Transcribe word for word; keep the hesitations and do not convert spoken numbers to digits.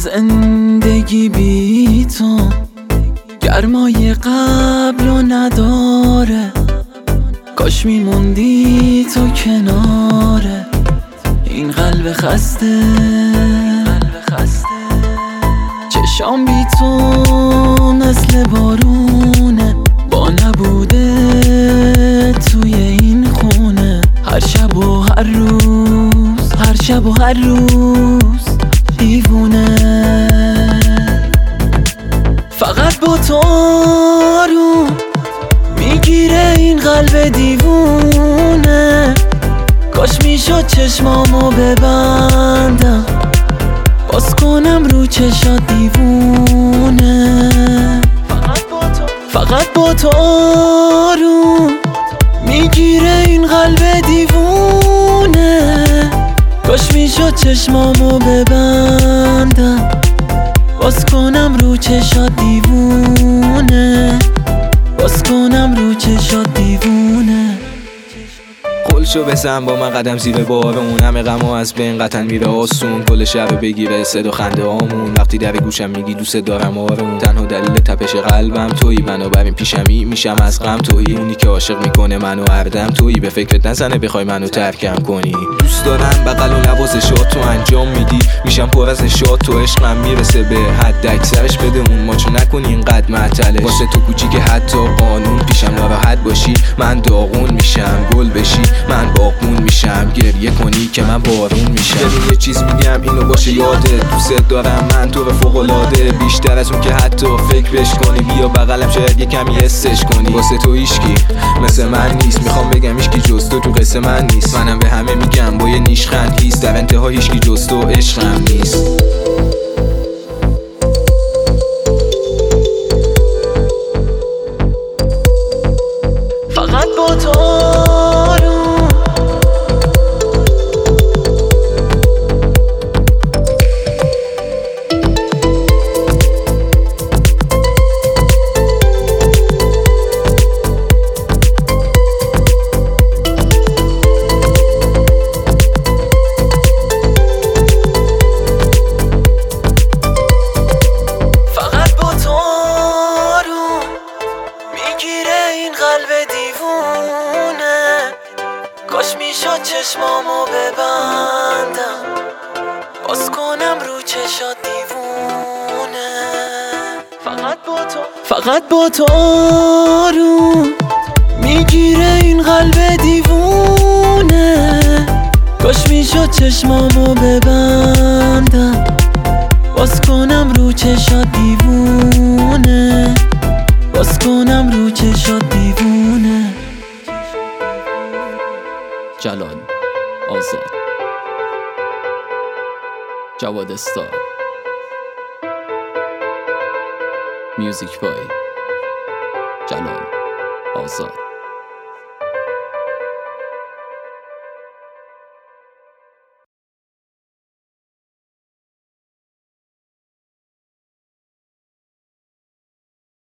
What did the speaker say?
زندگی بی تو گرمای قبل و نداره، کاش میموندی تو کناره این قلب خسته. چشام بی تو مثل بارونه، با نبوده توی این خونه. هر شب و هر روز، هر شب و هر روز دیوونه. فقط با تو آروم میگیره این قلب دیوونه. کاش میشد چشمامو ببندم، باز کنم رو چشات دیوونه. فقط با تو فقط با تو آروم میگیره این قلب دیوونه. کاش میشد چشمامو ببندم، باز کنم رو چشات دیوونه. باز کنم رو چشات دیوونه. قولشو بزن با من قدم زیر بارون، همه غم‌ها از بین قطعا میره آسون. کل شب بگیره صدا خنده هامون، وقتی در گوشم میگی دوست دارم آروم. تنها دلیل تپش قلبم تویی، بنابراین پیشمی میشم از غم تویی. اونی که عاشق میکنه منو هردم تویی، به فکرت نزنه بخوای منو ترکم کنی. دوست دارم بغل و نوازشات تو انجام میدی، میشم پر از نشاط تو. عشقم میرسه به حد اکثرش، بده اون ماچو نکنی اینقدر معطلش. واسه تو کوچیک حتی قانون پیشم ناراحت باشی من داغون میشم، گل بشی من باغبون میشم، گریه کنی که من بارون میشم. ببین یه چیز میگم اینو باشه یادت، دوست دارم من تو رو فوق‌العاده، بیشتر از اون که حتی فکر بش کنی. بیا بغلم شاید یه کمی حسش کنی. واسه تو هیچکی مثل من نیست، میخوام بگم هیچکی جز تو تو قصه من نیست. منم به همه میگم با یه نیشخند هیست، در انتها هیچکی جز تو عشقم نیست. فقط با تو قلب دیوونه. کاش میشد چشمامو ببندم، باز کنم رو چشات دیوونه. فقط با تو فقط با تو آروم میگیره این قلب دیوونه. کاش میشد چشمامو ببندم، باز کنم رو چشات دیوونه. باز کنم رو چشات دیوونه. جلال آزاد، جواد استار، میوزیک بای جلال آزاد.